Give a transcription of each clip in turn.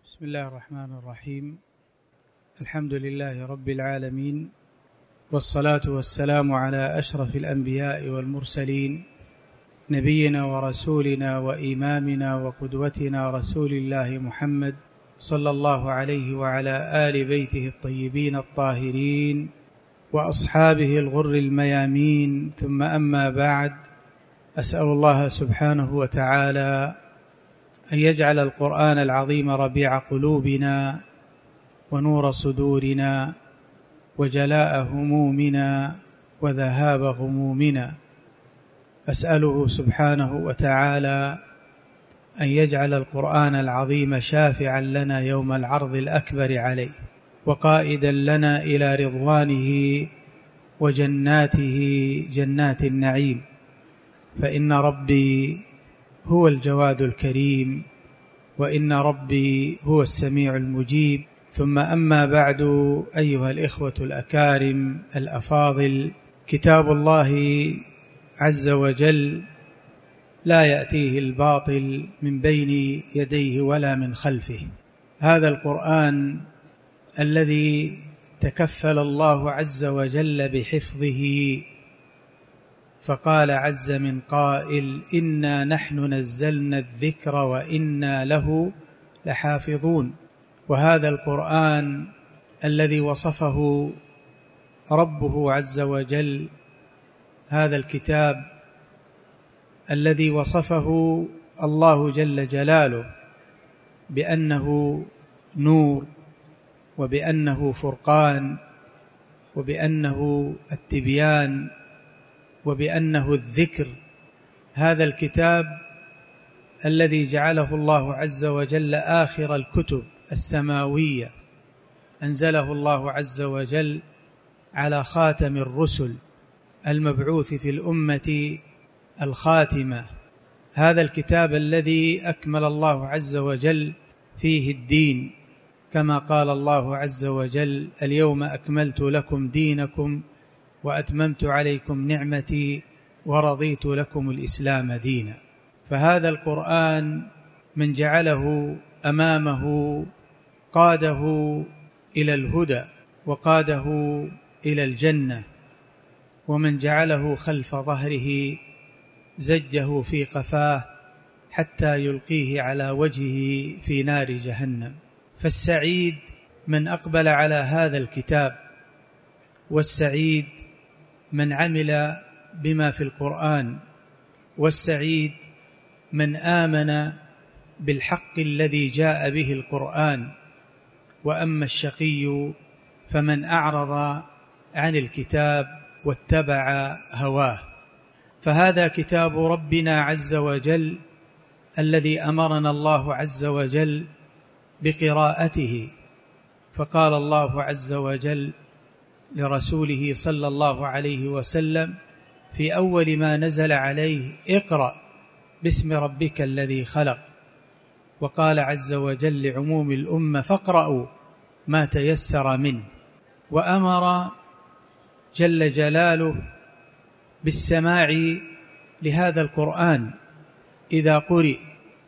بسم الله الرحمن الرحيم. الحمد لله رب العالمين، والصلاة والسلام على أشرف الأنبياء والمرسلين، نبينا ورسولنا وإمامنا وقدوتنا رسول الله محمد صلى الله عليه وعلى آل بيته الطيبين الطاهرين وأصحابه الغر الميامين، ثم أما بعد، أسأل الله سبحانه وتعالى أن يجعل القرآن العظيم ربيع قلوبنا ونور صدورنا وجلاء همومنا وذهاب غمومنا. أسأله سبحانه وتعالى أن يجعل القرآن العظيم شافعا لنا يوم العرض الأكبر عليه، وقائدا لنا إلى رضوانه وجناته جنات النعيم، فإن ربي هو الجواد الكريم، وإن ربي هو السميع المجيب. ثم أما بعد، أيها الإخوة الأكارم الأفاضل، كتاب الله عز وجل لا يأتيه الباطل من بين يديه ولا من خلفه. هذا القرآن الذي تكفل الله عز وجل بحفظه، فقال عز من قائل: إنا نحن نزلنا الذكر وإنا له لحافظون. وهذا القرآن الذي وصفه ربه عز وجل، هذا الكتاب الذي وصفه الله جل جلاله بأنه نور، وبأنه فرقان، وبأنه التبيان، وبأنه الذكر. هذا الكتاب الذي جعله الله عز وجل آخر الكتب السماوية، أنزله الله عز وجل على خاتم الرسل المبعوث في الأمة الخاتمة. هذا الكتاب الذي أكمل الله عز وجل فيه الدين، كما قال الله عز وجل: اليوم أكملت لكم دينكم وأتممت عليكم نعمتي ورضيت لكم الإسلام دينا. فهذا القرآن من جعله أمامه قاده إلى الهدى وقاده إلى الجنة، ومن جعله خلف ظهره زجه في قفاه حتى يلقيه على وجهه في نار جهنم. فالسعيد من أقبل على هذا الكتاب، والسعيد من عمل بما في القرآن، والسعيد من آمن بالحق الذي جاء به القرآن. وأما الشقي فمن أعرض عن الكتاب واتبع هواه. فهذا كتاب ربنا عز وجل الذي أمرنا الله عز وجل بقراءته، فقال الله عز وجل لرسوله صلى الله عليه وسلم في أول ما نزل عليه: اقرأ باسم ربك الذي خلق. وقال عز وجل لعموم الأمة: فاقرأوا ما تيسر منه. وأمر جل جلاله بالسماع لهذا القرآن إذا قرئ،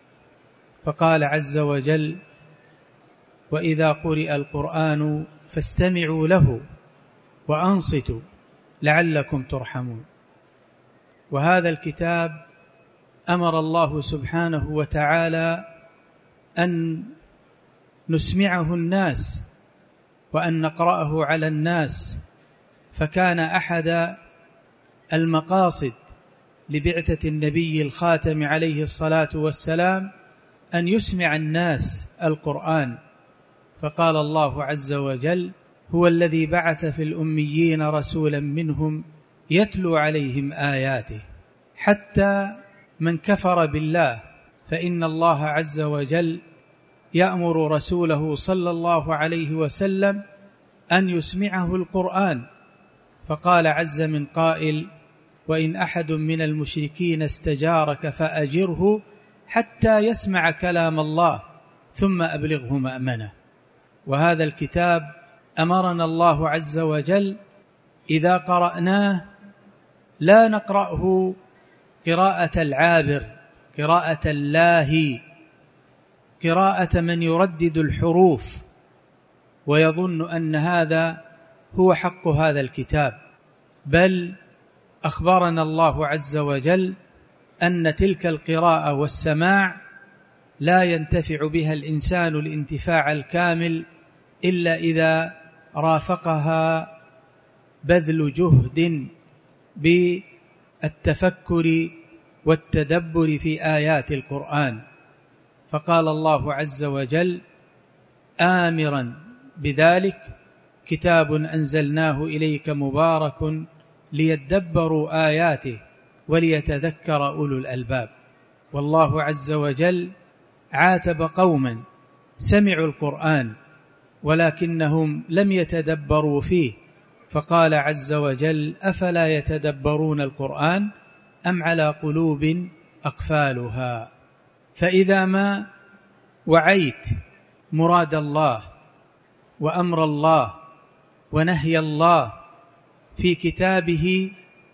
فقال عز وجل: وإذا قرئ القرآن فاستمعوا له وأنصتوا لعلكم ترحمون. وهذا الكتاب أمر الله سبحانه وتعالى أن نسمعه الناس وأن نقرأه على الناس، فكان أحد المقاصد لبعثة النبي الخاتم عليه الصلاة والسلام أن يسمع الناس القرآن. فقال الله عز وجل: هو الذي بعث في الأميين رسولا منهم يتلو عليهم آياته. حتى من كفر بالله فإن الله عز وجل يأمر رسوله صلى الله عليه وسلم أن يسمعه القرآن، فقال عز من قائل: وإن أحد من المشركين استجارك فأجره حتى يسمع كلام الله ثم أبلغه مأمنه. وهذا الكتاب أمرنا الله عز وجل إذا قرأناه لا نقرأه قراءة العابر، قراءة اللاهي، قراءة من يردد الحروف ويظن أن هذا هو حق هذا الكتاب، بل أخبرنا الله عز وجل أن تلك القراءة والسماع لا ينتفع بها الإنسان الانتفاع الكامل إلا إذا رافقها بذل جهد بالتفكر والتدبر في آيات القرآن. فقال الله عز وجل آمرا بذلك: كتاب أنزلناه إليك مبارك ليدبروا آياته وليتذكر أولو الألباب. والله عز وجل عاتب قوما سمعوا القرآن ولكنهم لم يتدبروا فيه، فقال عز وجل: أفلا يتدبرون القرآن أم على قلوب أقفالها. فإذا ما وعيت مراد الله وأمر الله ونهي الله في كتابه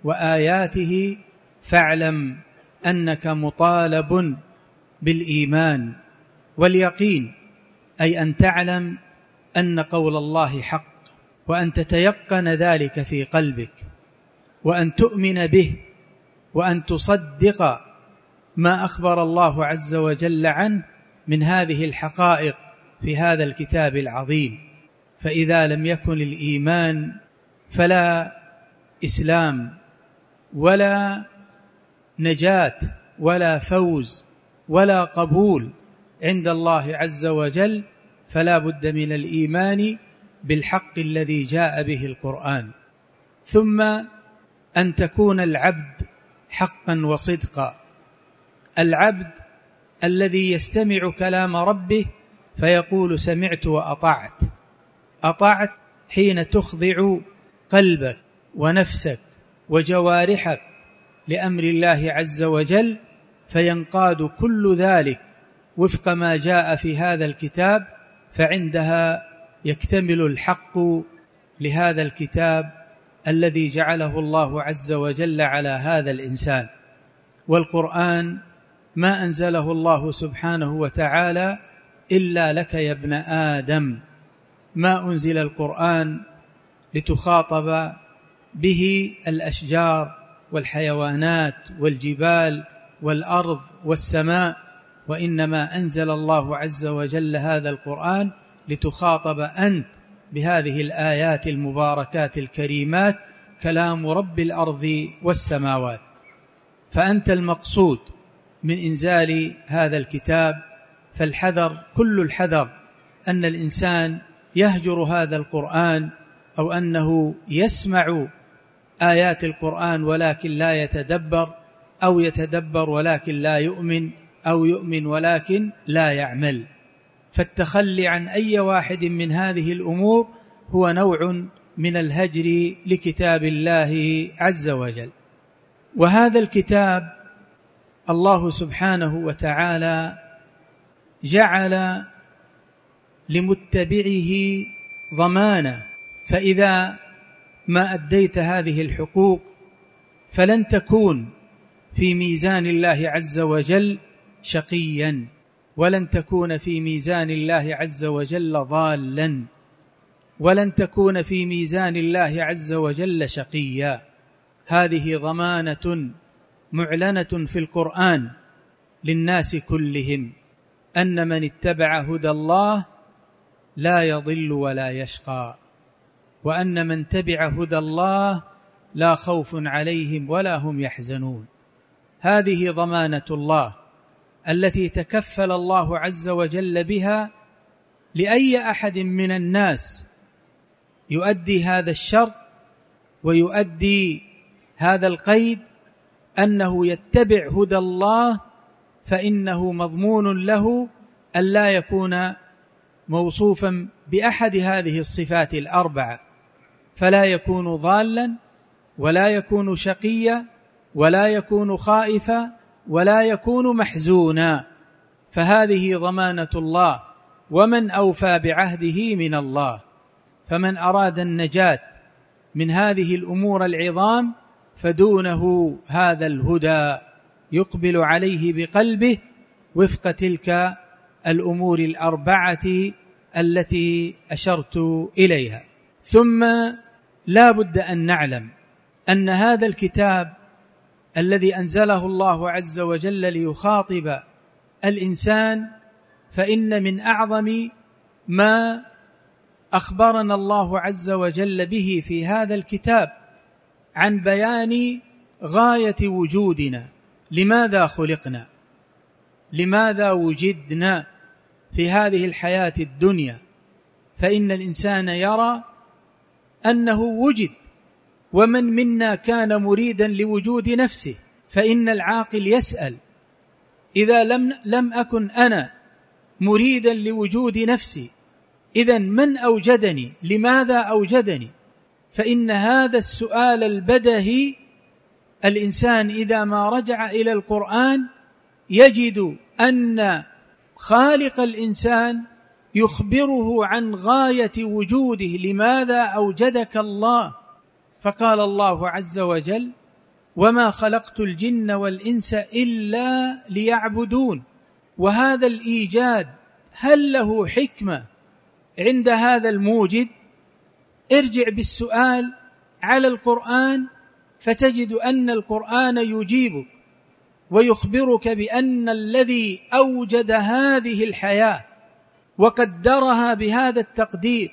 وآياته، فاعلم أنك مطالب بالإيمان واليقين، أي أن تعلم أن قول الله حق، وأن تتيقن ذلك في قلبك، وأن تؤمن به، وأن تصدق ما أخبر الله عز وجل عنه من هذه الحقائق في هذا الكتاب العظيم. فإذا لم يكن الإيمان فلا إسلام ولا نجاة ولا فوز ولا قبول عند الله عز وجل، فلا بد من الإيمان بالحق الذي جاء به القرآن، ثم أن تكون العبد حقا وصدقا، العبد الذي يستمع كلام ربه فيقول سمعت وأطعت. أطعت حين تخضع قلبك ونفسك وجوارحك لأمر الله عز وجل، فينقاد كل ذلك وفق ما جاء في هذا الكتاب، فعندها يكتمل الحق لهذا الكتاب الذي جعله الله عز وجل على هذا الإنسان. والقرآن ما أنزله الله سبحانه وتعالى إلا لك يا ابن آدم، ما أنزل القرآن لتخاطب به الأشجار والحيوانات والجبال والأرض والسماء، وإنما أنزل الله عز وجل هذا القرآن لتخاطب أنت بهذه الآيات المباركات الكريمات، كلام رب الأرض والسماوات. فأنت المقصود من إنزال هذا الكتاب، فالحذر كل الحذر أن الإنسان يهجر هذا القرآن، أو أنه يسمع آيات القرآن ولكن لا يتدبر، أو يتدبر ولكن لا يؤمن، أو يؤمن ولكن لا يعمل. فالتخلي عن أي واحد من هذه الأمور هو نوع من الهجر لكتاب الله عز وجل. وهذا الكتاب الله سبحانه وتعالى جعل لمتبعه ضمانة، فإذا ما أديت هذه الحقوق فلن تكون في ميزان الله عز وجل شقيا، ولن تكون في ميزان الله عز وجل ضالا، ولن تكون في ميزان الله عز وجل شقيا. هذه ضمانة معلنة في القرآن للناس كلهم، أن من اتبع هدى الله لا يضل ولا يشقى، وأن من تبع هدى الله لا خوف عليهم ولا هم يحزنون. هذه ضمانة الله التي تكفل الله عز وجل بها لأي أحد من الناس يؤدي هذا الشرط ويؤدي هذا القيد، أنه يتبع هدى الله، فإنه مضمون له أن لا يكون موصوفا بأحد هذه الصفات الأربعة، فلا يكون ضالا ولا يكون شقيا ولا يكون خائفا ولا يكون محزونا. فهذه ضمانة الله، ومن أوفى بعهده من الله. فمن أراد النجاة من هذه الأمور العظام فدونه هذا الهدى يقبل عليه بقلبه وفق تلك الأمور الأربعة التي أشرت إليها. ثم لا بد أن نعلم أن هذا الكتاب الذي أنزله الله عز وجل ليخاطب الإنسان، فإن من أعظم ما أخبرنا الله عز وجل به في هذا الكتاب عن بيان غاية وجودنا، لماذا خلقنا، لماذا وجدنا في هذه الحياة الدنيا. فإن الإنسان يرى أنه وجد، ومن منا كان مريدا لوجود نفسه؟ فإن العاقل يسأل: إذا لم أكن أنا مريدا لوجود نفسي، إذن من أوجدني؟ لماذا أوجدني؟ فإن هذا السؤال البديهي الإنسان إذا ما رجع إلى القرآن يجد أن خالق الإنسان يخبره عن غاية وجوده، لماذا أوجدك الله؟ فقال الله عز وجل: وما خلقت الجن والإنس إلا ليعبدون. وهذا الإيجاد هل له حكمة عند هذا الموجد؟ ارجع بالسؤال على القرآن فتجد أن القرآن يجيبك ويخبرك بأن الذي أوجد هذه الحياة وقدرها بهذا التقدير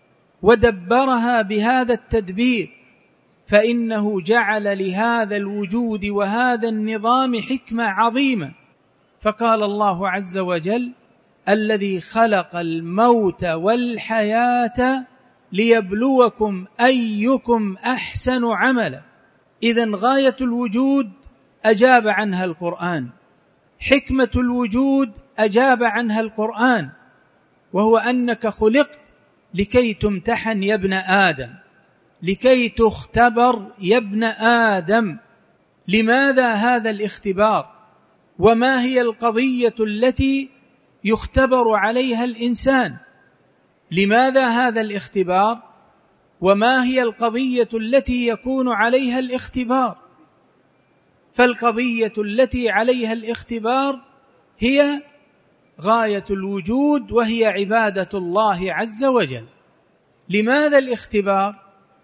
ودبرها بهذا التدبير، فإنه جعل لهذا الوجود وهذا النظام حكمة عظيمة. فقال الله عز وجل: الذي خلق الموت والحياة ليبلوكم أيكم أحسن عملا. إذن غاية الوجود أجاب عنها القرآن، حكمة الوجود أجاب عنها القرآن، وهو أنك خلقت لكي تمتحن يا ابن آدم، لكي تختبر يا ابن آدم. لماذا هذا الاختبار؟ وما هي القضية التي يختبر عليها الإنسان؟ لماذا هذا الاختبار؟ وما هي القضية التي يكون عليها الاختبار؟ فالقضية التي عليها الاختبار هي غاية الوجود، وهي عبادة الله عز وجل. لماذا الاختبار؟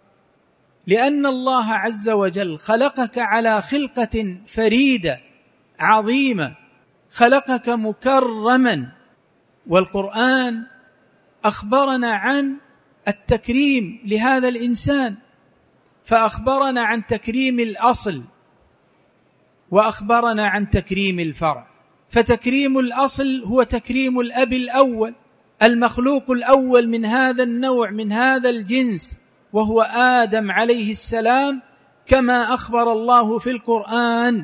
لأن الله عز وجل خلقك على خلقة فريدة عظيمة، خلقك مكرما، والقرآن أخبرنا عن التكريم لهذا الإنسان، فأخبرنا عن تكريم الأصل وأخبرنا عن تكريم الفرع. فتكريم الأصل هو تكريم الأب الأول، المخلوق الأول من هذا النوع، من هذا الجنس، وهو آدم عليه السلام، كما أخبر الله في القرآن: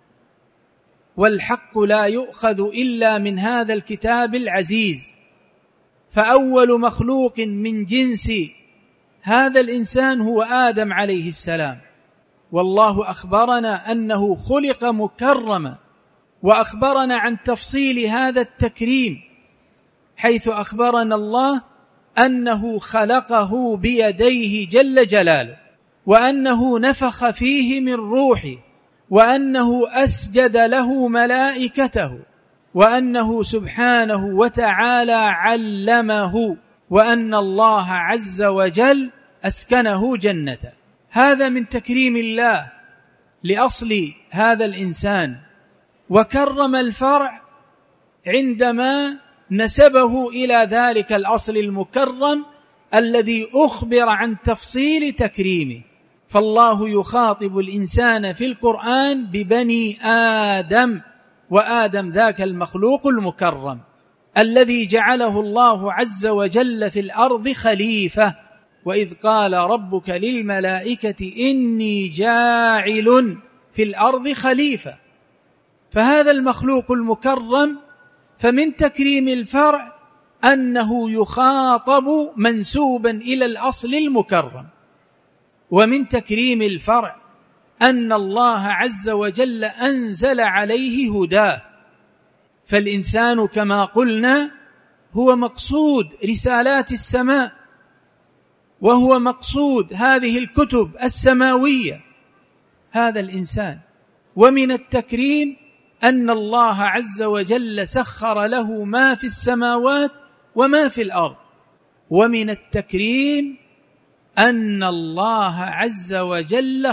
والحق لا يؤخذ إلا من هذا الكتاب العزيز. فأول مخلوق من جنس هذا الإنسان هو آدم عليه السلام، والله أخبرنا أنه خلق مكرما، وأخبرنا عن تفصيل هذا التكريم، حيث أخبرنا الله أنه خلقه بيديه جل جلاله، وأنه نفخ فيه من روحه، وأنه أسجد له ملائكته، وأنه سبحانه وتعالى علمه، وأن الله عز وجل أسكنه جنته. هذا من تكريم الله لأصل هذا الإنسان. وكرم الفرع عندما نسبه إلى ذلك الأصل المكرم الذي أخبر عن تفصيل تكريمه. فالله يخاطب الإنسان في القرآن ببني آدم، وآدم ذاك المخلوق المكرم الذي جعله الله عز وجل في الأرض خليفة. وإذ قال ربك للملائكة إني جاعل في الأرض خليفة. فهذا المخلوق المكرم، فمن تكريم الفرع أنه يخاطب منسوبا إلى الأصل المكرم، ومن تكريم الفرع أن الله عز وجل أنزل عليه هداه. فالإنسان كما قلنا هو مقصود رسالات السماء، وهو مقصود هذه الكتب السماوية، هذا الإنسان. ومن التكريم أن الله عز وجل سخر له ما في السماوات وما في الأرض. ومن التكريم أن الله عز وجل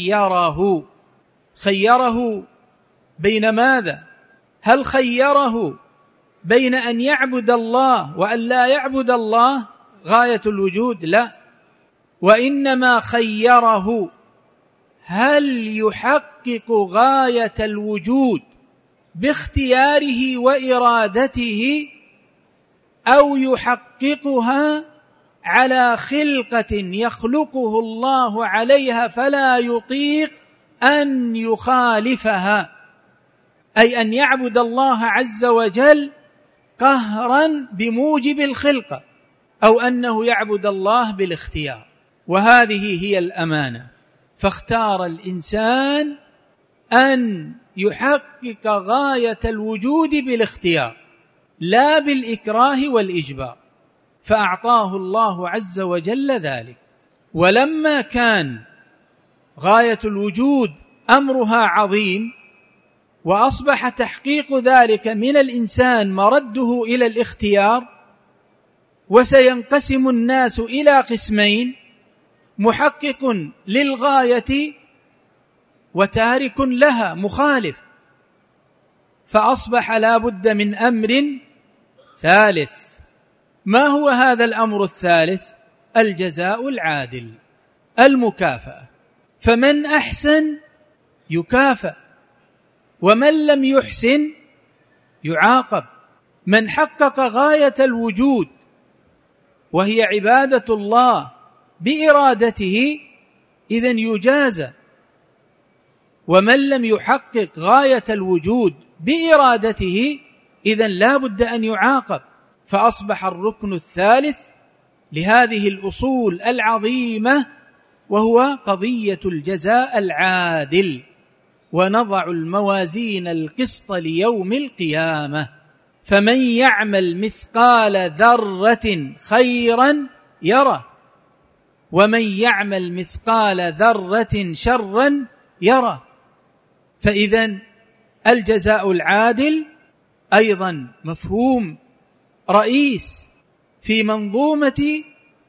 خيره بين ماذا؟ هل خيره بين أن يعبد الله وأن لا يعبد الله غاية الوجود؟ لا، وإنما خيره هل يحقق غاية الوجود باختياره وإرادته أو يحققها على خلقة يخلقه الله عليها فلا يطيق أن يخالفها، أي أن يعبد الله عز وجل قهرا بموجب الخلقة، أو أنه يعبد الله بالاختيار. وهذه هي الأمانة. فاختار الإنسان أن يحقق غاية الوجود بالاختيار لا بالإكراه والإجبار، فأعطاه الله عز وجل ذلك. ولما كان غاية الوجود أمرها عظيم وأصبح تحقيق ذلك من الإنسان مرده إلى الاختيار، وسينقسم الناس إلى قسمين: محقق للغاية وتارك لها مخالف، فأصبح لا بد من أمر ثالث. ما هو هذا الأمر الثالث؟ الجزاء العادل، المكافأة. فمن أحسن يكافأ، ومن لم يحسن يعاقب. من حقق غاية الوجود وهي عبادة الله بإرادته إذن يجازى، ومن لم يحقق غاية الوجود بإرادته إذن لا بد أن يعاقب. فأصبح الركن الثالث لهذه الأصول العظيمة وهو قضية الجزاء العادل. ونضع الموازين القسط ليوم القيامة، فمن يعمل مثقال ذرة خيرا يره، ومن يعمل مثقال ذرة شرا يره. فإذن الجزاء العادل أيضا مفهوم رئيس في منظومة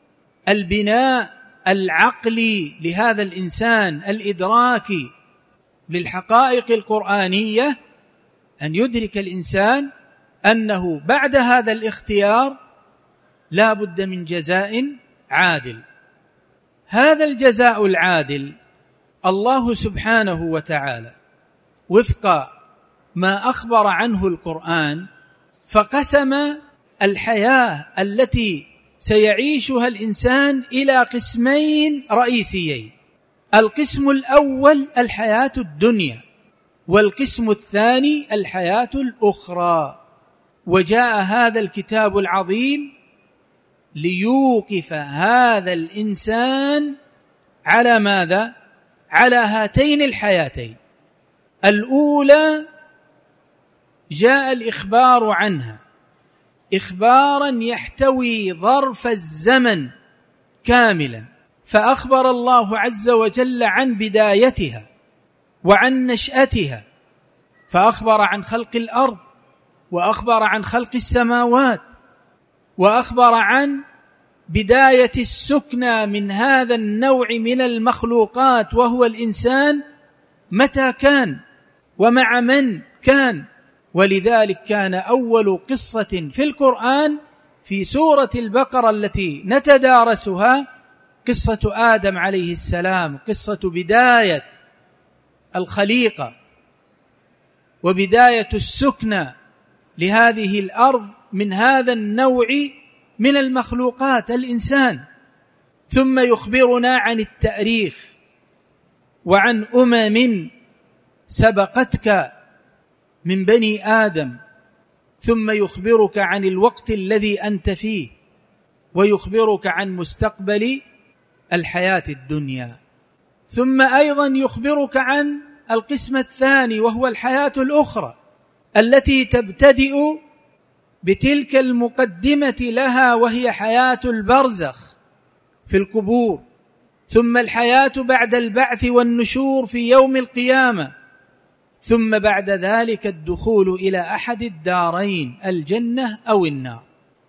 البناء العقلي لهذا الإنسان الإدراكي للحقائق القرآنية، أن يدرك الإنسان أنه بعد هذا الاختيار لا بد من جزاء عادل. هذا الجزاء العادل الله سبحانه وتعالى وفق ما أخبر عنه القرآن فقسم الحياة التي سيعيشها الإنسان إلى قسمين رئيسيين: القسم الأول الحياة الدنيا، والقسم الثاني الحياة الأخرى. وجاء هذا الكتاب العظيم ليوقف هذا الإنسان على ماذا؟ على هاتين الحياتين. الأولى جاء الإخبار عنها إخبارا يحتوي ظرف الزمن كاملا، فأخبر الله عز وجل عن بدايتها وعن نشأتها، فأخبر عن خلق الأرض، وأخبر عن خلق السماوات، وأخبر عن بداية السكنى من هذا النوع من المخلوقات وهو الإنسان متى كان ومع من كان. ولذلك كان أول قصة في القرآن في سورة البقرة التي نتدارسها قصة آدم عليه السلام، قصة بداية الخليقة وبداية السكنى لهذه الأرض من هذا النوع من المخلوقات الإنسان. ثم يخبرنا عن التاريخ وعن سبقتك من بني آدم، ثم يخبرك عن الوقت الذي أنت فيه، ويخبرك عن مستقبل الحياة الدنيا، ثم أيضا يخبرك عن القسم الثاني وهو الحياة الأخرى التي تبتدئ بتلك المقدمة لها وهي حياة البرزخ في القبور، ثم الحياة بعد البعث والنشور في يوم القيامة، ثم بعد ذلك الدخول إلى أحد الدارين، الجنة أو النار.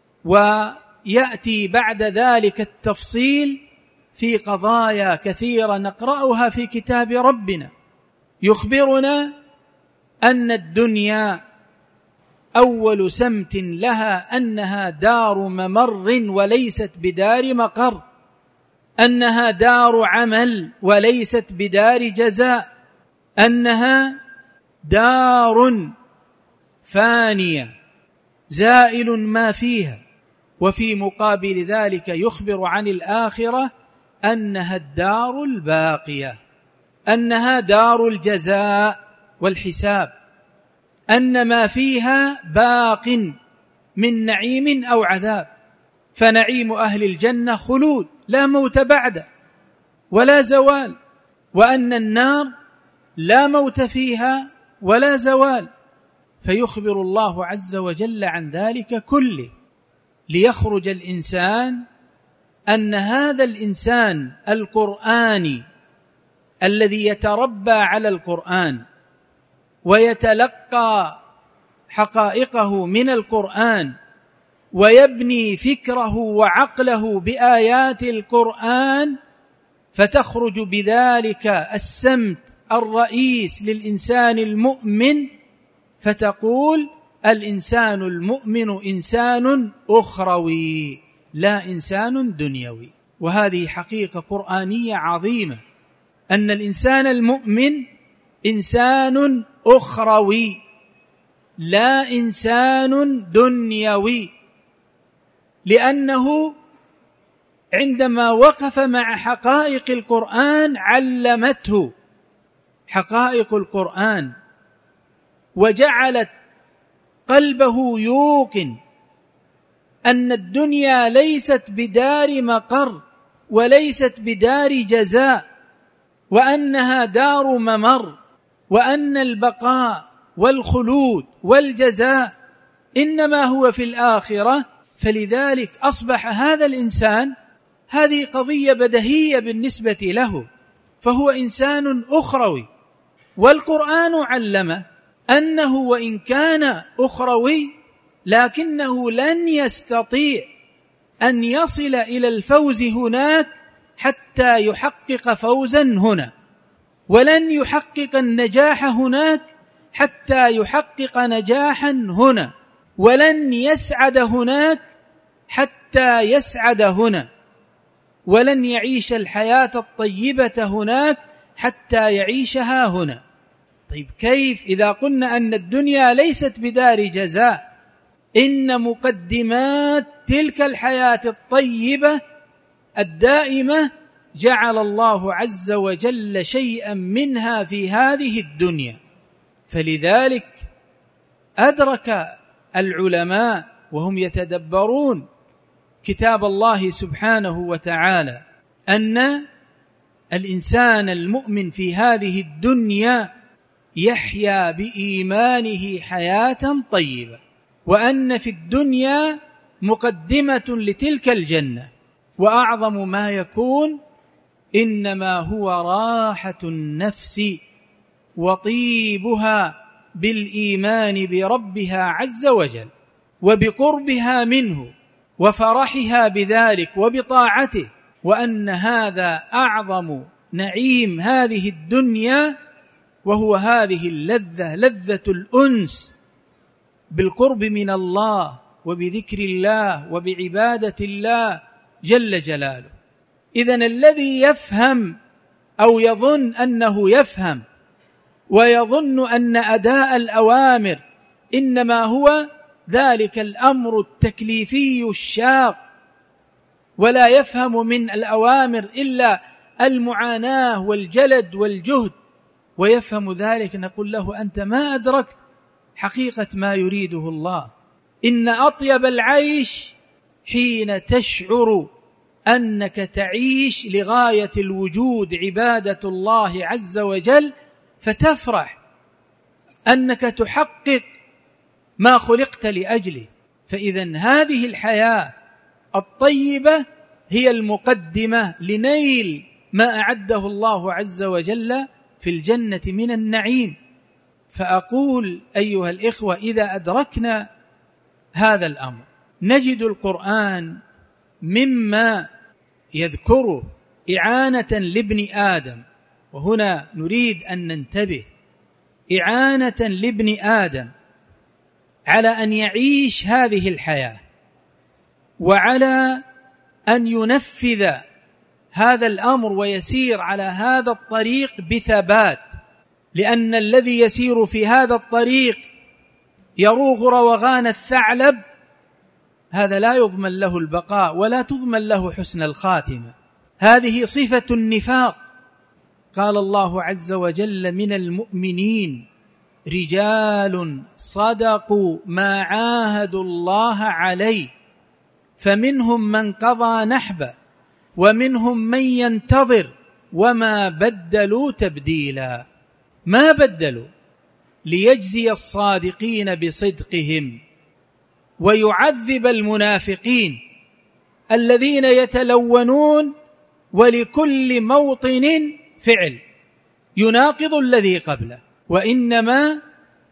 ويأتي بعد ذلك التفصيل في قضايا كثيرة نقرأها في كتاب ربنا، يخبرنا أن الدنيا أول سمت لها أنها دار ممر وليست بدار مقر، أنها دار عمل وليست بدار جزاء، أنها دار فانية زائل ما فيها. وفي مقابل ذلك يخبر عن الآخرة أنها الدار الباقية، أنها دار الجزاء والحساب، أن ما فيها باق من نعيم أو عذاب. فنعيم أهل الجنة خلود لا موت بعده ولا زوال، وأن النار لا موت فيها ولا زوال. فيخبر الله عز وجل عن ذلك كله ليخرج الإنسان أن هذا الإنسان القرآني الذي يتربى على القرآن ويتلقى حقائقه من القرآن ويبني فكره وعقله بآيات القرآن، فتخرج بذلك السمت الرئيس للإنسان المؤمن، فتقول الإنسان المؤمن إنسان أخروي لا إنسان دنيوي. وهذه حقيقة قرآنية عظيمة، أن الإنسان المؤمن إنسان أخروي لا إنسان دنيوي، لأنه عندما وقف مع حقائق القرآن علمته حقائق القرآن وجعلت قلبه يوقن أن الدنيا ليست بدار مقر وليست بدار جزاء، وأنها دار ممر، وأن البقاء والخلود والجزاء إنما هو في الآخرة. فلذلك أصبح هذا الإنسان هذه قضية بديهية بالنسبة له، فهو إنسان أخروي. والقرآن علم أنه وإن كان أخروي لكنه لن يستطيع أن يصل إلى الفوز هناك حتى يحقق فوزا هنا، ولن يحقق النجاح هناك حتى يحقق نجاحا هنا، ولن يسعد هناك حتى يسعد هنا، ولن يعيش الحياة الطيبة هناك حتى يعيشها هنا. طيب كيف إذا قلنا أن الدنيا ليست بدار جزاء؟ إن مقدمات تلك الحياة الطيبة الدائمة جعل الله عز وجل شيئا منها في هذه الدنيا. فلذلك أدرك العلماء وهم يتدبرون كتاب الله سبحانه وتعالى أن الإنسان المؤمن في هذه الدنيا يحيا بإيمانه حياة طيبة، وأن في الدنيا مقدمة لتلك الجنة، وأعظم ما يكون إنما هو راحة النفس وطيبها بالإيمان بربها عز وجل وبقربها منه وفرحها بذلك وبطاعته، وأن هذا أعظم نعيم هذه الدنيا، وهو هذه اللذة، لذة الأنس بالقرب من الله وبذكر الله وبعبادة الله جل جلاله. إذن الذي يفهم أو يظن أنه يفهم ويظن أن أداء الأوامر إنما هو ذلك الأمر التكليفي الشاق، ولا يفهم من الأوامر إلا المعاناة والجلد والجهد، ويفهم ذلك، نقول له أنت ما أدركت حقيقة ما يريده الله. إن أطيب العيش حين تشعر أنك تعيش لغاية الوجود عبادة الله عز وجل، فتفرح أنك تحقق ما خلقت لأجله. فإذن هذه الحياة الطيبة هي المقدمة لنيل ما أعده الله عز وجل في الجنة من النعيم. فأقول أيها الإخوة، إذا أدركنا هذا الأمر نجد القرآن مما يذكره إعانة لابن آدم، وهنا نريد أن ننتبه، إعانة لابن آدم على أن يعيش هذه الحياة وعلى أن ينفذ هذا الأمر ويسير على هذا الطريق بثبات، لأن الذي يسير في هذا الطريق يروغ روغان الثعلب هذا لا يضمن له البقاء ولا تضمن له حسن الخاتمة. هذه صفة النفاق. قال الله عز وجل: من المؤمنين رجال صدقوا ما عاهدوا الله عليه فمنهم من قضى نحبه ومنهم من ينتظر وما بدلوا تبديلا. ما بدلوا، ليجزي الصادقين بصدقهم ويعذب المنافقين الذين يتلونون ولكل موطن فعل يناقض الذي قبله. وإنما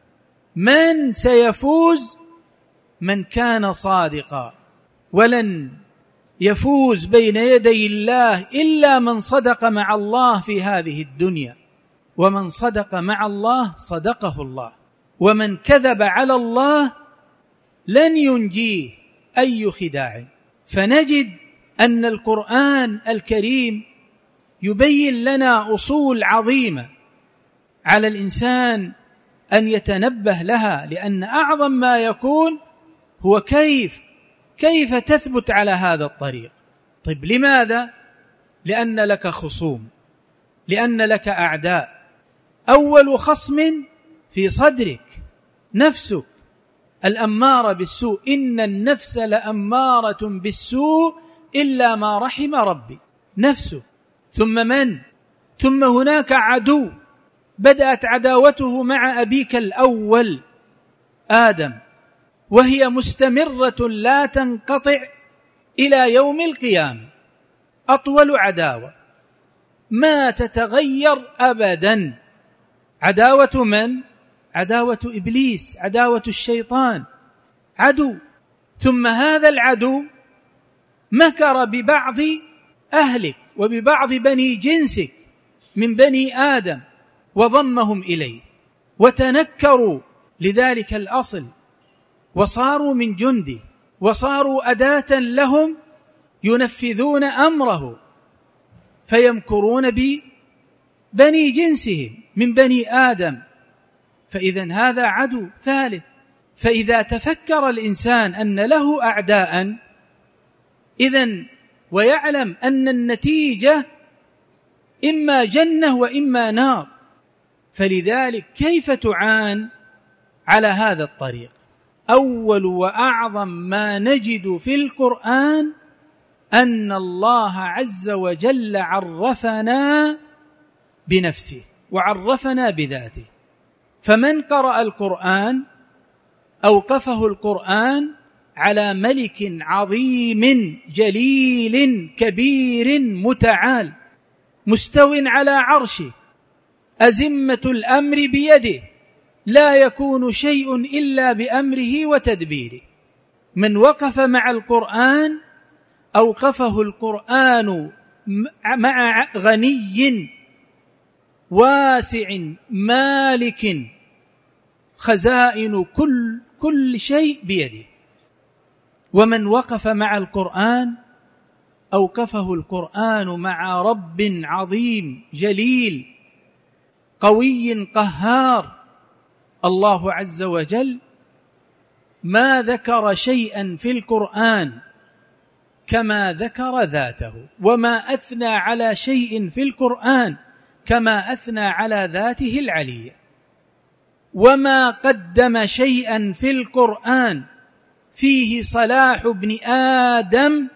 من سيفوز من كان صادقا، ولن يفوز بين يدي الله إلا من صدق مع الله في هذه الدنيا، ومن صدق مع الله صدقه الله، ومن كذب على الله لن ينجيه أي خداع. فنجد أن القرآن الكريم يبين لنا أصول عظيمة على الإنسان أن يتنبه لها، لأن أعظم ما يكون هو كيف تثبت على هذا الطريق. طيب لماذا؟ لأن لك خصوم، لأن لك أعداء. أول خصم في صدرك نفسك الأمارة بالسوء، إن النفس لأمارة بالسوء إلا ما رحم ربي. نفسه، ثم من؟ ثم هناك عدو بدأت عداوته مع أبيك الأول آدم، وهي مستمرة لا تنقطع إلى يوم القيامة، أطول عداوة ما تتغير أبدا. عداوة من؟ عداوة إبليس، عداوة الشيطان، عدو. ثم هذا العدو مكر ببعض أهلك وببعض بني جنسك من بني آدم وضمهم إليه، وتنكروا لذلك الأصل وصاروا من جنده، وصاروا أداة لهم ينفذون أمره، فيمكرون ببني جنسهم من بني آدم. فإذن هذا عدو ثالث. فإذا تفكر الإنسان أن له أعداء إذن ويعلم أن النتيجة إما جنة وإما نار، فلذلك كيف تعان على هذا الطريق؟ أول وأعظم ما نجد في القرآن أن الله عز وجل عرفنا بنفسه وعرفنا بذاته. فمن قرأ القرآن أوقفه القرآن على ملك عظيم جليل كبير متعال مستو على عرشه، أزمة الأمر بيده، لا يكون شيء إلا بأمره وتدبيره. من وقف مع القرآن أوقفه القرآن مع غني واسع مالك خزائن كل شيء بيده. ومن وقف مع القرآن أوقفه القرآن مع رب عظيم جليل قوي قهار. الله عز وجل ما ذكر شيئا في القرآن كما ذكر ذاته، وما أثنى على شيء في القرآن كما أثنى على ذاته العلية، وما قدم شيئا في القرآن فيه صلاح ابن آدم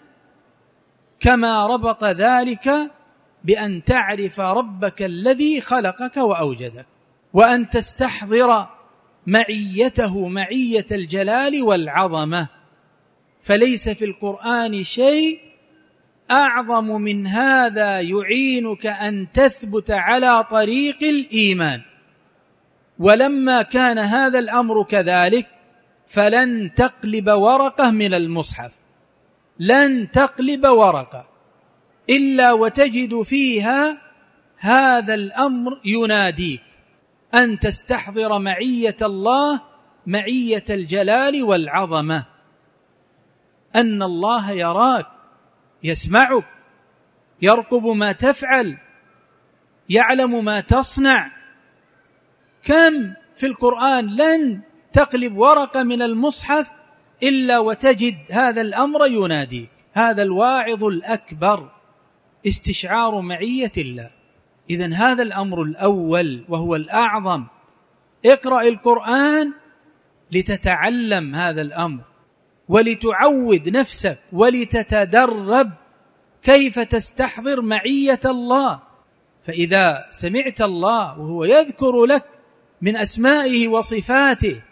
كما ربط ذلك بأن تعرف ربك الذي خلقك وأوجدك، وأن تستحضر معيته معية الجلال والعظمة. فليس في القرآن شيء أعظم من هذا يعينك أن تثبت على طريق الإيمان ولما كان هذا الأمر كذلك فلن تقلب ورقة من المصحف، لن تقلب ورقة إلا وتجد فيها هذا الأمر يناديك أن تستحضر معية الله، معية الجلال والعظمة، أن الله يراك، يسمعك، يرقب ما تفعل، يعلم ما تصنع. كم في القرآن لن تقلب ورقة من المصحف إلا وتجد هذا الأمر يناديك. هذا الواعظ الأكبر، استشعار معية الله. إذن هذا الأمر الأول وهو الأعظم. اقرأ القرآن لتتعلم هذا الأمر، ولتعود نفسك، ولتتدرب كيف تستحضر معية الله. فإذا سمعت الله وهو يذكر لك من أسمائه وصفاته،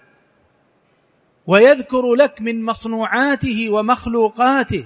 ويذكر لك من مصنوعاته ومخلوقاته،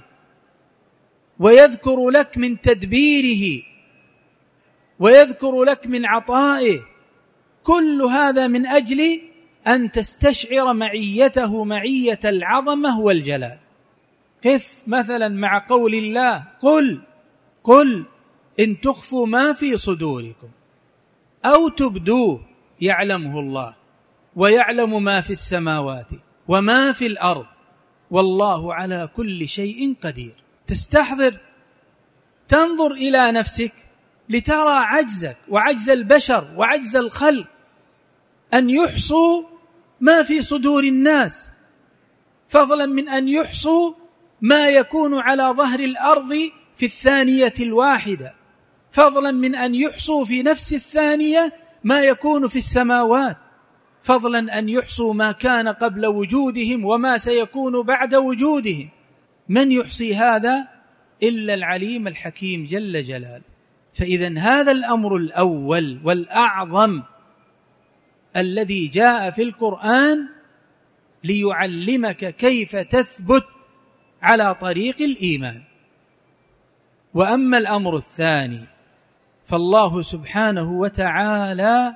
ويذكر لك من تدبيره، ويذكر لك من عطائه، كل هذا من أجل أن تستشعر معيته، معية العظمة والجلال. قف مثلا مع قول الله: قل إن تخفوا ما في صدوركم أو تبدوه يعلمه الله ويعلم ما في السماوات وما في الأرض والله على كل شيء قدير. تستحضر، تنظر إلى نفسك لترى عجزك وعجز البشر وعجز الخلق أن يحصوا ما في صدور الناس، فضلا من أن يحصوا ما يكون على ظهر الأرض في الثانية الواحدة، فضلا من أن يحصوا في نفس الثانية ما يكون في السماوات، فضلا أن يحصوا ما كان قبل وجودهم وما سيكون بعد وجودهم. من يحصي هذا إلا العليم الحكيم جل جلاله. فإذن هذا الأمر الأول والأعظم الذي جاء في القرآن ليعلمك كيف تثبت على طريق الإيمان. وأما الأمر الثاني فالله سبحانه وتعالى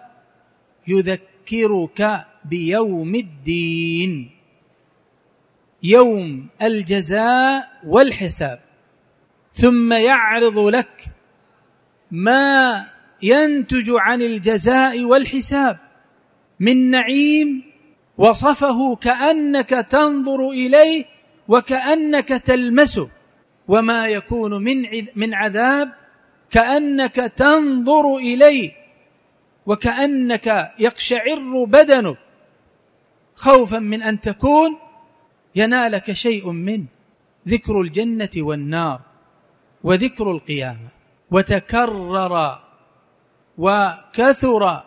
يذكرك بيوم الدين، يوم الجزاء والحساب، ثم يعرض لك ما ينتج عن الجزاء والحساب من نعيم وصفه كأنك تنظر إليه وكأنك تلمسه، وما يكون من عذاب كأنك تنظر إليه وكأنك يقشعر بدنك خوفا من أن تكون ينالك شيء منه. ذكر الجنة والنار وذكر القيامة، وتكرر وكثر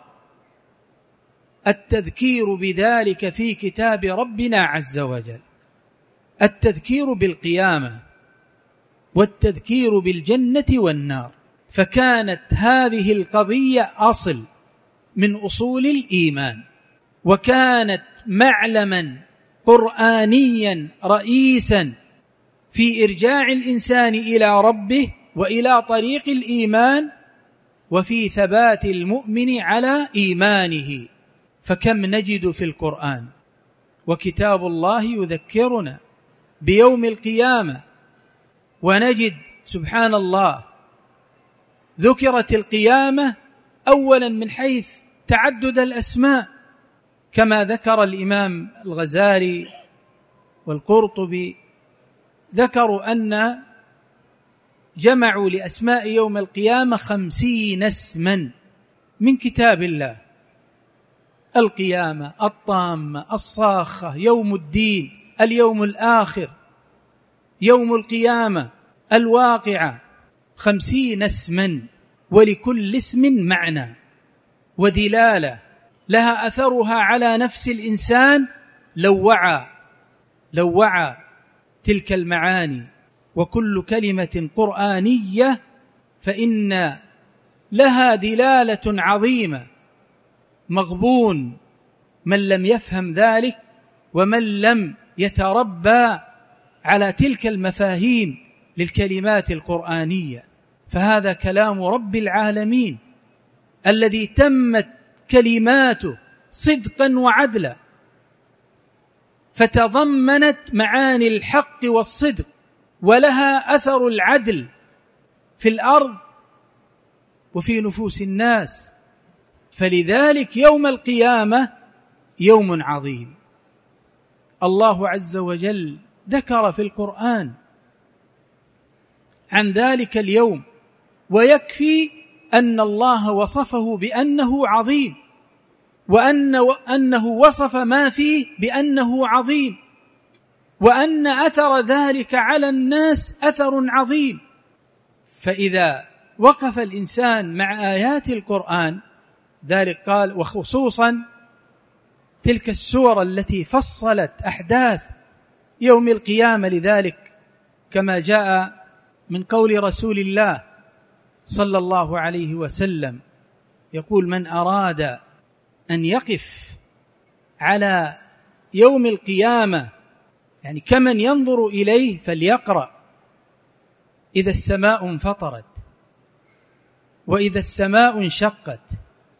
التذكير بذلك في كتاب ربنا عز وجل، التذكير بالقيامة والتذكير بالجنة والنار. فكانت هذه القضية أصل من أصول الإيمان، وكانت معلما قرآنيا رئيسا في إرجاع الإنسان إلى ربه وإلى طريق الإيمان، وفي ثبات المؤمن على إيمانه. فكم نجد في القرآن وكتاب الله يذكرنا بيوم القيامة، ونجد سبحان الله ذكرت القيامة أولا من حيث تعدد الأسماء، كما ذكر الإمام الغزالي والقرطبي، ذكروا أن جمعوا لأسماء يوم القيامة 50 اسما من كتاب الله: القيامة، الطامة، الصاخة، يوم الدين، اليوم الآخر، يوم القيامة، الواقعة. 50 اسما، ولكل اسم معنى ودلالة لها أثرها على نفس الإنسان لو وعى تلك المعاني. وكل كلمة قرآنية فإن لها دلالة عظيمة، مغبون من لم يفهم ذلك ومن لم يتربى على تلك المفاهيم للكلمات القرآنية. فهذا كلام رب العالمين الذي تمت كلماته صدقا وعدلا، فتضمنت معاني الحق والصدق، ولها أثر العدل في الأرض وفي نفوس الناس. فلذلك يوم القيامة يوم عظيم. الله عز وجل ذكر في القرآن عن ذلك اليوم، ويكفي أن الله وصفه بأنه عظيم، وأنه وصف ما فيه بأنه عظيم، وأن أثر ذلك على الناس أثر عظيم. فإذا وقف الإنسان مع آيات القرآن ذلك قال، وخصوصا تلك السور التي فصلت أحداث يوم القيامة، لذلك كما جاء من قول رسول الله صلى الله عليه وسلم يقول: من أراد أن يقف على يوم القيامة يعني كمن ينظر إليه فليقرأ: إذا السماء انفطرت، وإذا السماء انشقت،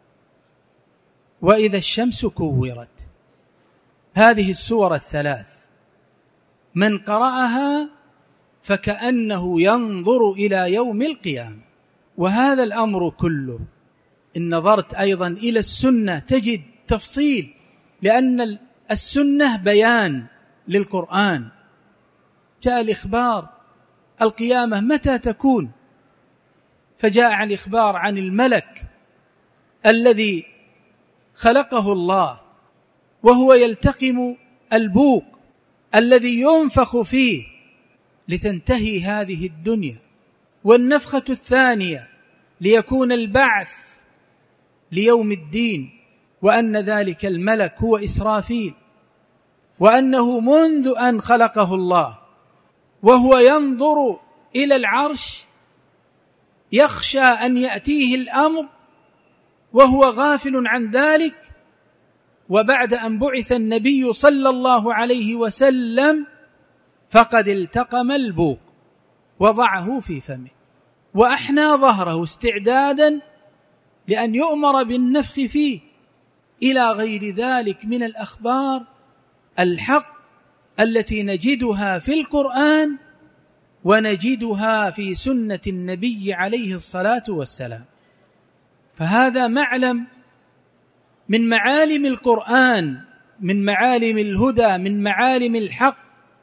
وإذا الشمس كورت. هذه السور الثلاث من قرأها فكأنه ينظر إلى يوم القيامة. وهذا الأمر كله إن نظرت أيضا إلى السنة تجد تفصيل، لأن السنة بيان للقرآن. جاء الإخبار القيامة متى تكون، فجاء الإخبار عن الملك الذي خلقه الله، وهو يلتقم البوق الذي ينفخ فيه لتنتهي هذه الدنيا، والنفخة الثانية ليكون البعث ليوم الدين، وأن ذلك الملك هو إسرافيل، وأنه منذ أن خلقه الله وهو ينظر إلى العرش يخشى أن يأتيه الأمر وهو غافل عن ذلك. وبعد أن بعث النبي صلى الله عليه وسلم فقد التقم البوق، وضعه في فمه وأحنى ظهره استعدادا لأن يؤمر بالنفخ فيه، إلى غير ذلك من الأخبار الحق التي نجدها في القرآن ونجدها في سنة النبي عليه الصلاة والسلام. فهذا معلم من معالم القرآن، من معالم الهدى، من معالم الحق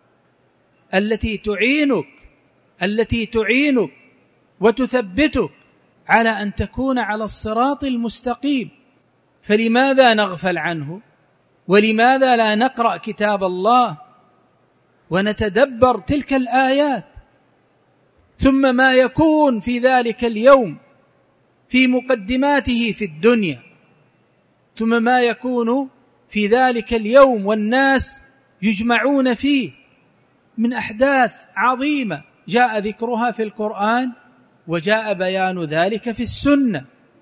التي تعينك وتثبتك على أن تكون على الصراط المستقيم. فلماذا نغفل عنه؟ ولماذا لا نقرأ كتاب الله ونتدبر تلك الآيات؟ ثم ما يكون في ذلك اليوم في مقدماته في الدنيا، ثم ما يكون في ذلك اليوم والناس يجمعون فيه من أحداث عظيمة جاء ذكرها في القرآن وجاء بيان ذلك في السنة.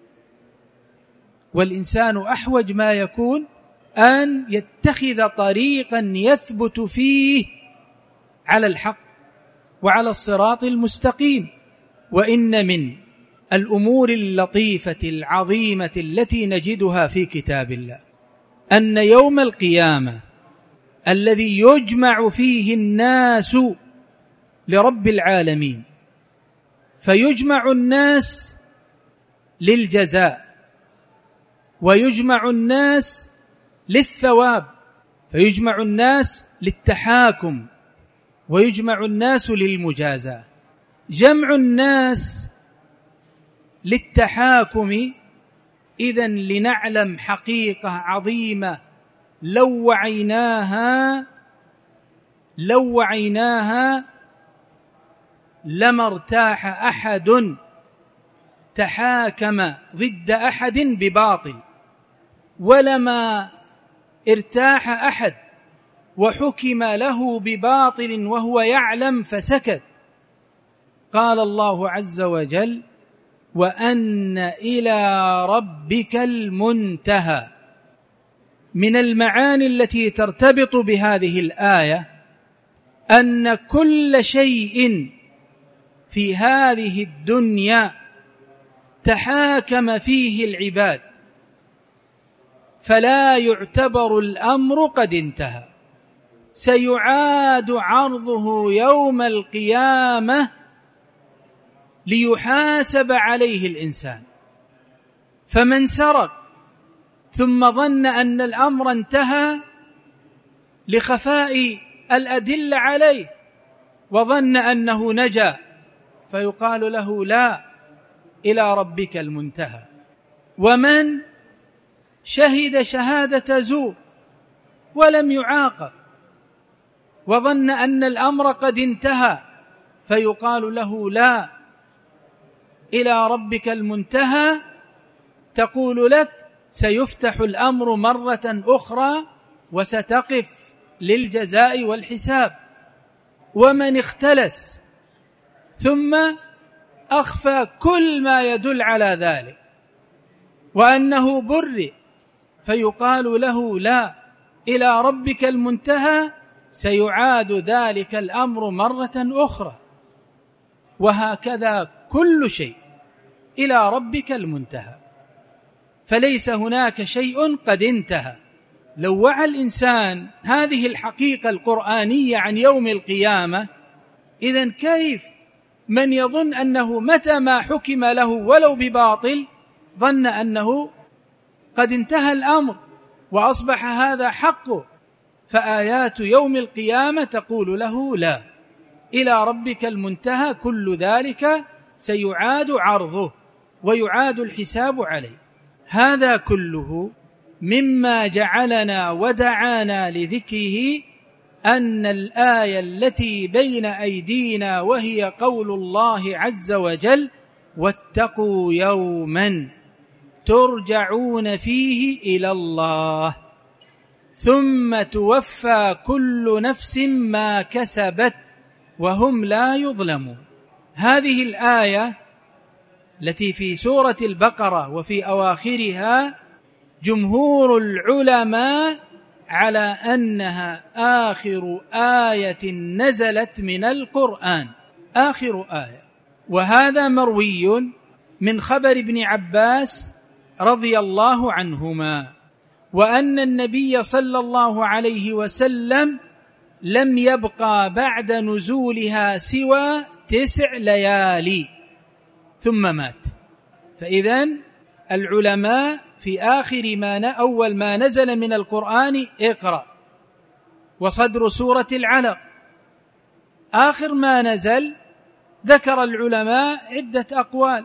والإنسان أحوج ما يكون أن يتخذ طريقا يثبت فيه على الحق وعلى الصراط المستقيم. وإن من الأمور اللطيفة العظيمة التي نجدها في كتاب الله أن يوم القيامة الذي يجمع فيه الناس لرب العالمين، فيجمع الناس للجزاء، ويجمع الناس للثواب، فيجمع الناس للتحاكم، ويجمع الناس للمجازاة. جمع الناس للتحاكم إذن لنعلم حقيقة عظيمة لو وعيناها لما ارتاح أحد تحاكم ضد أحد بباطل، ولما ارتاح أحد وحكم له بباطل وهو يعلم فسكت. قال الله عز وجل: وأن إلى ربك المنتهى. من المعاني التي ترتبط بهذه الآية أن كل شيء في هذه الدنيا تحاكم فيه العباد، فلا يعتبر الأمر قد انتهى، سيعاد عرضه يوم القيامة ليحاسب عليه الإنسان. فمن سرق ثم ظن أن الأمر انتهى لخفاء الأدلة عليه وظن أنه نجا، فيقال له لا، إلى ربك المنتهى. ومن شهد شهادة زور ولم يعاقب وظن أن الأمر قد انتهى، فيقال له لا، إلى ربك المنتهى. تقول لك سيفتح الأمر مرة أخرى وستقف للجزاء والحساب. ومن اختلس ثم أخفى كل ما يدل على ذلك وأنه برئ، فيقال له لا، إلى ربك المنتهى، سيعاد ذلك الأمر مرة أخرى. وهكذا كل شيء إلى ربك المنتهى، فليس هناك شيء قد انتهى. لو وعى الإنسان هذه الحقيقة القرآنية عن يوم القيامة، إذن كيف من يظن أنه متى ما حكم له ولو بباطل ظن أنه قد انتهى الأمر وأصبح هذا حقه؟ فآيات يوم القيامة تقول له لا، إلى ربك المنتهى، كل ذلك سيعاد عرضه ويعاد الحساب عليه. هذا كله مما جعلنا ودعانا لذكره أن الآية التي بين أيدينا وهي قول الله عز وجل: واتقوا يوما ترجعون فيه إلى الله ثم توفى كل نفس ما كسبت وهم لا يظلمون. هذه الآية التي في سورة البقرة وفي أواخرها جمهور العلماء على أنها آخر آية نزلت من القرآن، آخر آية. وهذا مروي من خبر ابن عباس رضي الله عنهما، وأن النبي صلى الله عليه وسلم لم يبقى بعد نزولها سوى 9 ليالي ثم مات. فإذن العلماء في آخر أول ما نزل من القرآن اقرأ وصدر سورة العلق، آخر ما نزل ذكر العلماء عدة أقوال،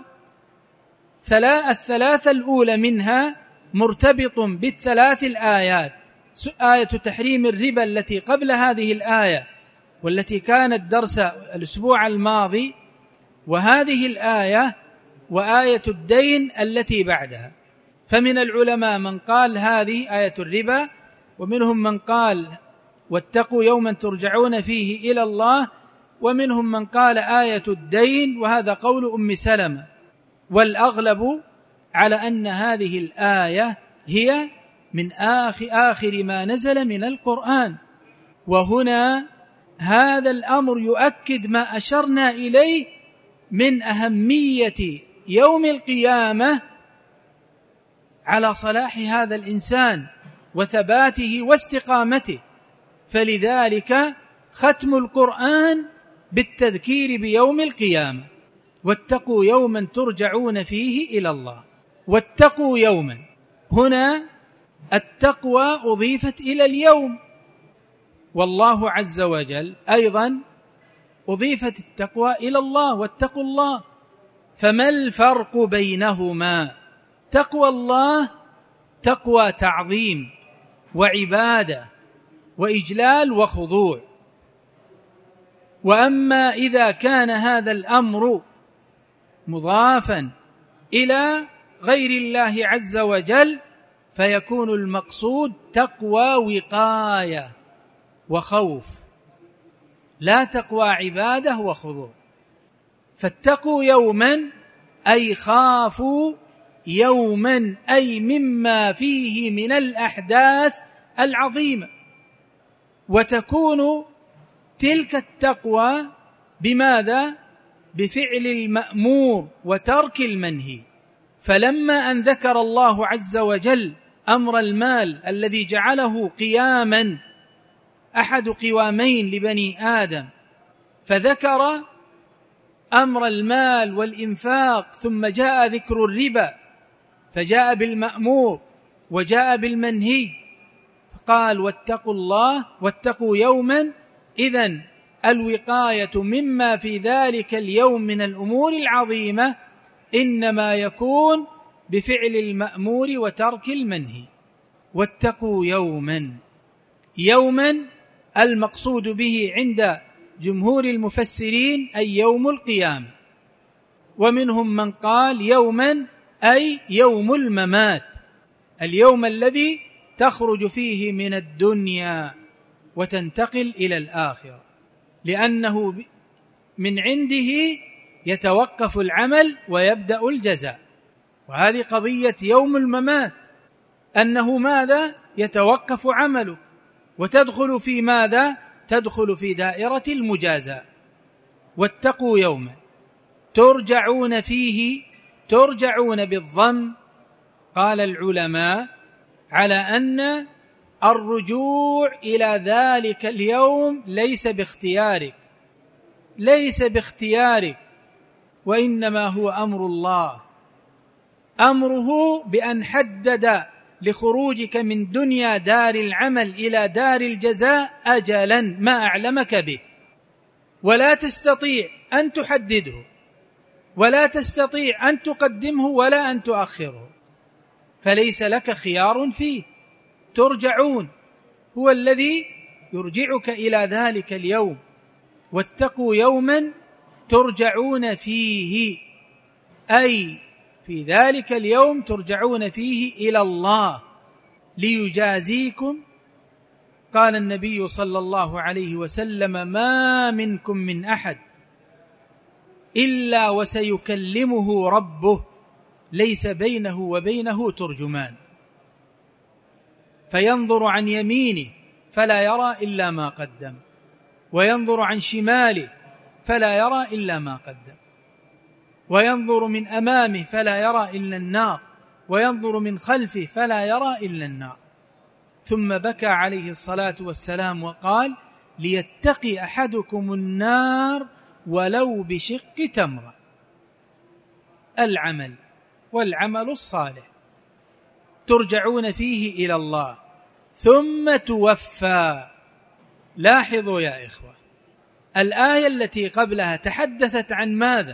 الثلاثة الأولى منها مرتبط بالثلاث الآيات: آية تحريم الربا التي قبل هذه الآية والتي كانت درس الأسبوع الماضي، وهذه الآية وآية الدين التي بعدها. فمن العلماء من قال هذه آية الربا، ومنهم من قال واتقوا يوما ترجعون فيه إلى الله، ومنهم من قال آية الدين، وهذا قول أم سلمة. والأغلب على أن هذه الآية هي من آخر ما نزل من القرآن. وهنا هذا الأمر يؤكد ما أشرنا إليه من أهمية يوم القيامة على صلاح هذا الإنسان وثباته واستقامته. فلذلك ختم القرآن بالتذكير بيوم القيامة: واتقوا يوما ترجعون فيه إلى الله. واتقوا يوما، هنا التقوى أضيفت إلى اليوم، والله عز وجل أيضا أضيفت التقوى إلى الله: واتقوا الله. فما الفرق بينهما؟ تقوى الله تقوى تعظيم وعبادة وإجلال وخضوع. وأما إذا كان هذا الأمر مضافا إلى غير الله عز وجل فيكون المقصود تقوى وقاية وخوف، لا تقوى عبادة وخضوع. فاتقوا يوما أي خافوا يوما، أي مما فيه من الأحداث العظيمة. وتكون تلك التقوى بماذا؟ بفعل المأمور وترك المنهي. فلما أن ذكر الله عز وجل أمر المال الذي جعله قياما أحد قوامين لبني آدم، فذكر أمر المال والإنفاق، ثم جاء ذكر الربا، فجاء بالمأمور وجاء بالمنهي، قال واتقوا الله واتقوا يوما. إذن الوقاية مما في ذلك اليوم من الأمور العظيمة إنما يكون بفعل المأمور وترك المنهي. واتقوا يوما، يوما المقصود به عند جمهور المفسرين أي يوم القيامة، ومنهم من قال يوما أي يوم الممات، اليوم الذي تخرج فيه من الدنيا وتنتقل إلى الآخرة، لأنه من عنده يتوقف العمل ويبدأ الجزاء. وهذه قضية يوم الممات، أنه ماذا؟ يتوقف عمله، وتدخل في ماذا؟ تدخل في دائرة المجازاة. واتقوا يوما ترجعون فيه، ترجعون بالضم، قال العلماء على أن الرجوع إلى ذلك اليوم ليس باختيارك، ليس باختيارك، وإنما هو أمر الله، أمره بأن حدد لخروجك من دنيا دار العمل إلى دار الجزاء أجلا ما أعلمك به، ولا تستطيع أن تحدده، ولا تستطيع أن تقدمه ولا أن تؤخره، فليس لك خيار فيه. ترجعون، هو الذي يرجعك إلى ذلك اليوم. واتقوا يوما ترجعون فيه، أي في ذلك اليوم ترجعون فيه إلى الله ليجازيكم. قال النبي صلى الله عليه وسلم ما منكم من أحد إلا وسيكلمه ربه ليس بينه وبينه ترجمان، فينظر عن يمينه فلا يرى إلا ما قدم، وينظر عن شماله فلا يرى إلا ما قدم، وينظر من أمامه فلا يرى إلا النار، وينظر من خلفه فلا يرى إلا النار. ثم بكى عليه الصلاة والسلام وقال ليتقي أحدكم النار ولو بشق تمرة. العمل والعمل الصالح ترجعون فيه إلى الله ثم توفى. لاحظوا يا إخوة، الآية التي قبلها تحدثت عن ماذا؟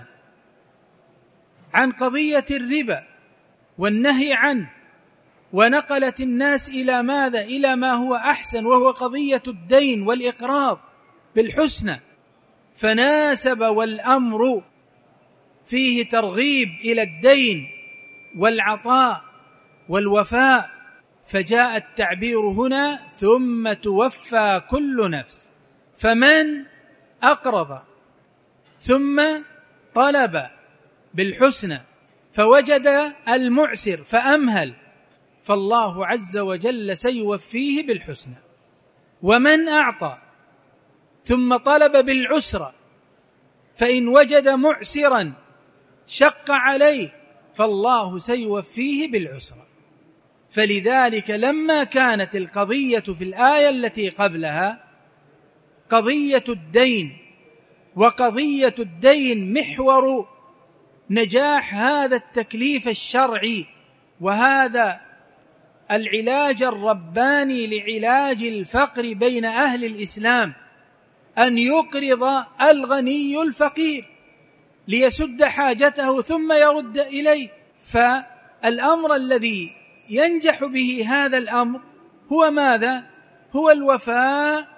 عن قضية الربا والنهي عنه، ونقلت الناس إلى ماذا؟ إلى ما هو أحسن، وهو قضية الدين والإقراض بالحسنى، فناسب والأمر فيه ترغيب إلى الدين والعطاء والوفاء، فجاء التعبير هنا ثم توفى كل نفس. فمن أقرض ثم طلب بالحسنى فوجد المعسر فأمهل، فالله عز وجل سيوفيه بالحسنى. ومن أعطى ثم طلب بالعسرى فإن وجد معسرا شق عليه فالله سيوفيه بالعسرى. فلذلك لما كانت القضية في الآية التي قبلها قضية الدين، وقضية الدين محور نجاح هذا التكليف الشرعي وهذا العلاج الرباني لعلاج الفقر بين أهل الإسلام، أن يقرض الغني الفقير ليسد حاجته ثم يرد إليه. فالأمر الذي ينجح به هذا الأمر هو ماذا؟ هو الوفاء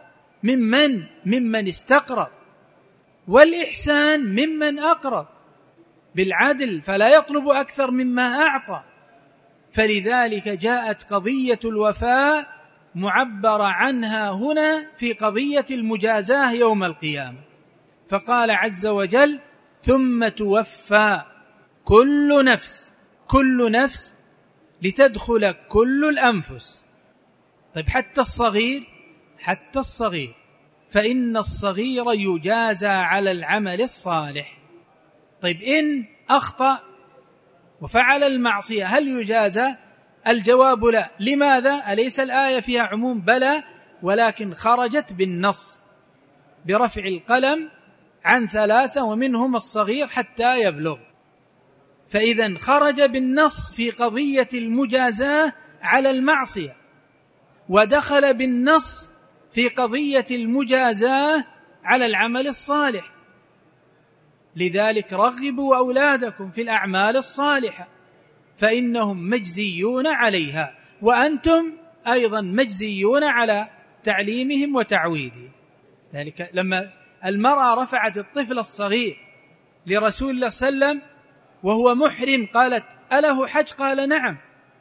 ممن استقرض، والإحسان ممن أقرض بالعدل فلا يطلب أكثر مما أعطى. فلذلك جاءت قضية الوفاء معبر عنها هنا في قضية المجازاة يوم القيامة، فقال عز وجل ثم توفى كل نفس لتدخل كل الأنفس. طيب حتى الصغير فإن الصغير يجازى على العمل الصالح. طيب إن أخطأ وفعل المعصية هل يجازى؟ الجواب لا. لماذا؟ أليس الآية فيها عموم؟ بلى، ولكن خرجت بالنص برفع القلم عن 3 ومنهم الصغير حتى يبلغ. فإذا خرج بالنص في قضية المجازاة على المعصية، ودخل بالنص في قضية المجازاة على العمل الصالح. لذلك رغبوا أولادكم في الأعمال الصالحة فإنهم مجزيون عليها، وأنتم أيضا مجزيون على تعليمهم وتعويدهم. ذلك لما المرأة رفعت الطفل الصغير لرسول الله صلى الله عليه وسلم وهو محرم قالت: أله حج؟ قال: نعم.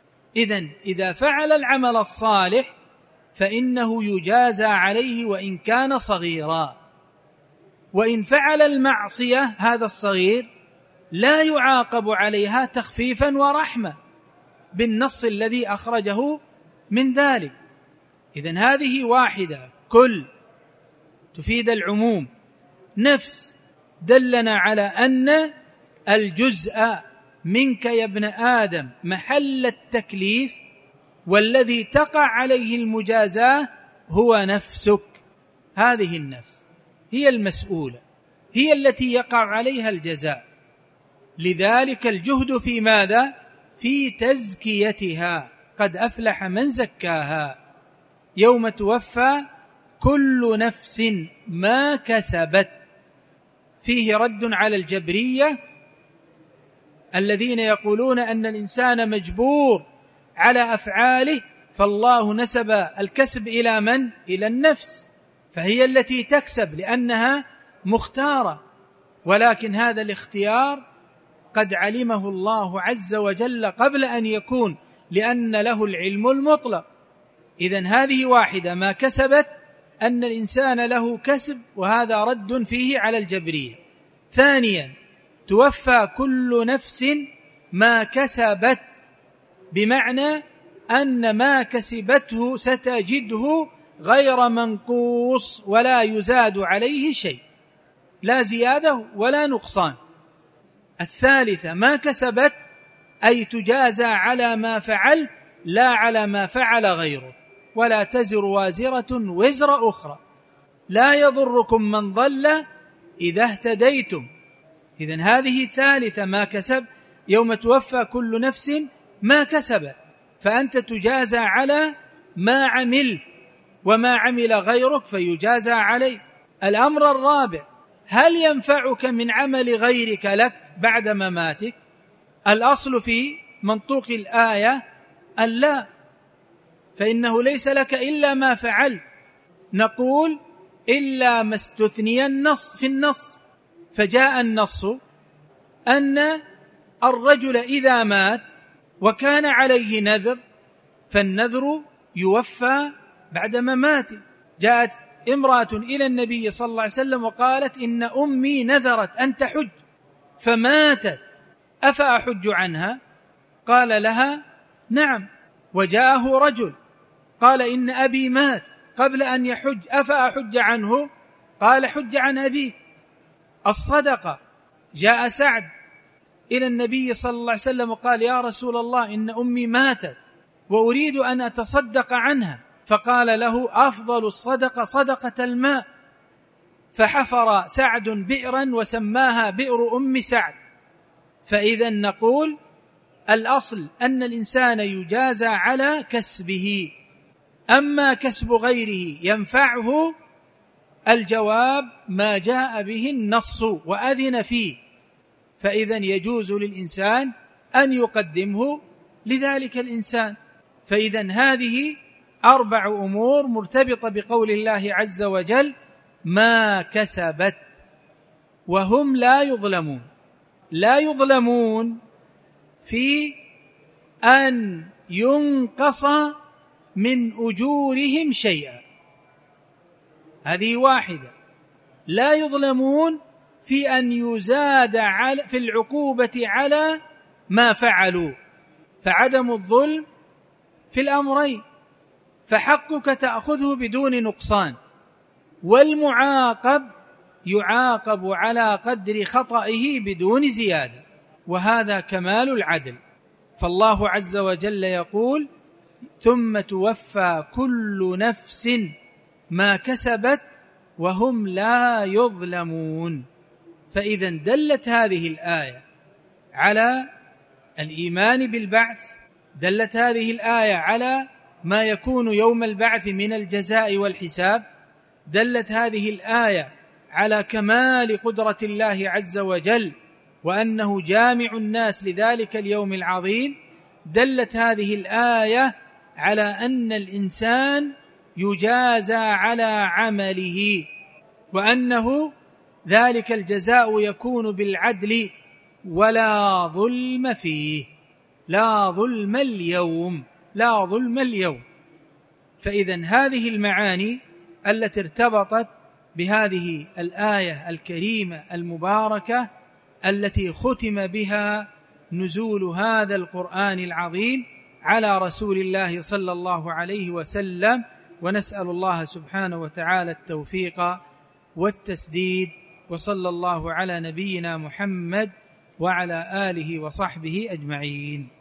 إذا فعل العمل الصالح فإنه يجازى عليه وإن كان صغيرا، وإن فعل المعصية هذا الصغير لا يعاقب عليها تخفيفا ورحمة بالنص الذي أخرجه من ذلك. إذن هذه واحدة كل تفيد العموم. نفس دلنا على أن الجزء منك يا ابن آدم محل التكليف، والذي تقع عليه المجازاة هو نفسك. هذه النفس هي المسؤولة، هي التي يقع عليها الجزاء. لذلك الجهد في ماذا؟ في تزكيتها. قد أفلح من زكاها. يوم توفى كل نفس ما كسبت. فيه رد على الجبرية الذين يقولون أن الإنسان مجبور على أفعاله، فالله نسب الكسب إلى من؟ إلى النفس، فهي التي تكسب لأنها مختارة. ولكن هذا الاختيار قد علمه الله عز وجل قبل أن يكون، لأن له العلم المطلق. إذن هذه واحدة ما كسبت، أن الإنسان له كسب، وهذا رد فيه على الجبرية. ثانيا توفى كل نفس ما كسبت، بمعنى أن ما كسبته ستجده غير منقوص ولا يزاد عليه شيء، لا زيادة ولا نقصان. الثالثة ما كسبت أي تجازى على ما فعلت لا على ما فعل غيره، ولا تزر وازرة وزر أخرى، لا يضركم من ضل إذا اهتديتم. إذن هذه ثالثة ما كسب. يوم توفى كل نفس ما كسبت، فأنت تجازى على ما عملت، وما عمل غيرك فيجازى عليه. الأمر الرابع: هل ينفعك من عمل غيرك لك بعد مماتك؟ الأصل في منطوق الآية أن لا، فإنه ليس لك إلا ما فعل. نقول إلا ما استثني النص في النص، فجاء النص أن الرجل إذا مات وكان عليه نذر فالنذر يوفى بعد مماته. جاءت امرأة إلى النبي صلى الله عليه وسلم وقالت: إن أمي نذرت أن تحج فماتت، أفأحج عنها؟ قال لها: نعم. وجاءه رجل قال: إن أبي مات قبل أن يحج أفأحج عنه؟ قال: حج عن أبيك. الصدقة: جاء سعد إلى النبي صلى الله عليه وسلم وقال: يا رسول الله إن أمي ماتت وأريد أن أتصدق عنها، فقال له: أفضل الصدقة صدقة الماء. فحفر سعد بئرا وسماها بئر أم سعد. فإذا نقول الأصل أن الإنسان يجازى على كسبه، أما كسب غيره ينفعه، الجواب ما جاء به النص وأذن فيه، فإذا يجوز للإنسان أن يقدمه لذلك الإنسان. فإذا هذه 4 أمور مرتبطة بقول الله عز وجل: ما كسبت، وهم لا يظلمون. لا يظلمون في أن ينقص من أجورهم شيئا، هذه واحدة. لا يظلمون في أن يزاد في العقوبة على ما فعلوا، فعدم الظلم في الأمرين، فحقك تأخذه بدون نقصان، والمعاقب يعاقب على قدر خطئه بدون زيادة، وهذا كمال العدل. فالله عز وجل يقول: ثم توفى كل نفس ما كسبت وهم لا يظلمون. فإذا دلت هذه الآية على الإيمان بالبعث، دلت هذه الآية على ما يكون يوم البعث من الجزاء والحساب، دلت هذه الآية على كمال قدرة الله عز وجل وأنه جامع الناس لذلك اليوم العظيم، دلت هذه الآية على أن الإنسان يجازى على عمله، وأنه ذلك الجزاء يكون بالعدل ولا ظلم فيه، لا ظلم اليوم، لا ظلم اليوم. فإذا هذه المعاني التي ارتبطت بهذه الآية الكريمة المباركة التي ختم بها نزول هذا القرآن العظيم على رسول الله صلى الله عليه وسلم، ونسأل الله سبحانه وتعالى التوفيق والتسديد، وصلى الله على نبينا محمد وعلى آله وصحبه أجمعين.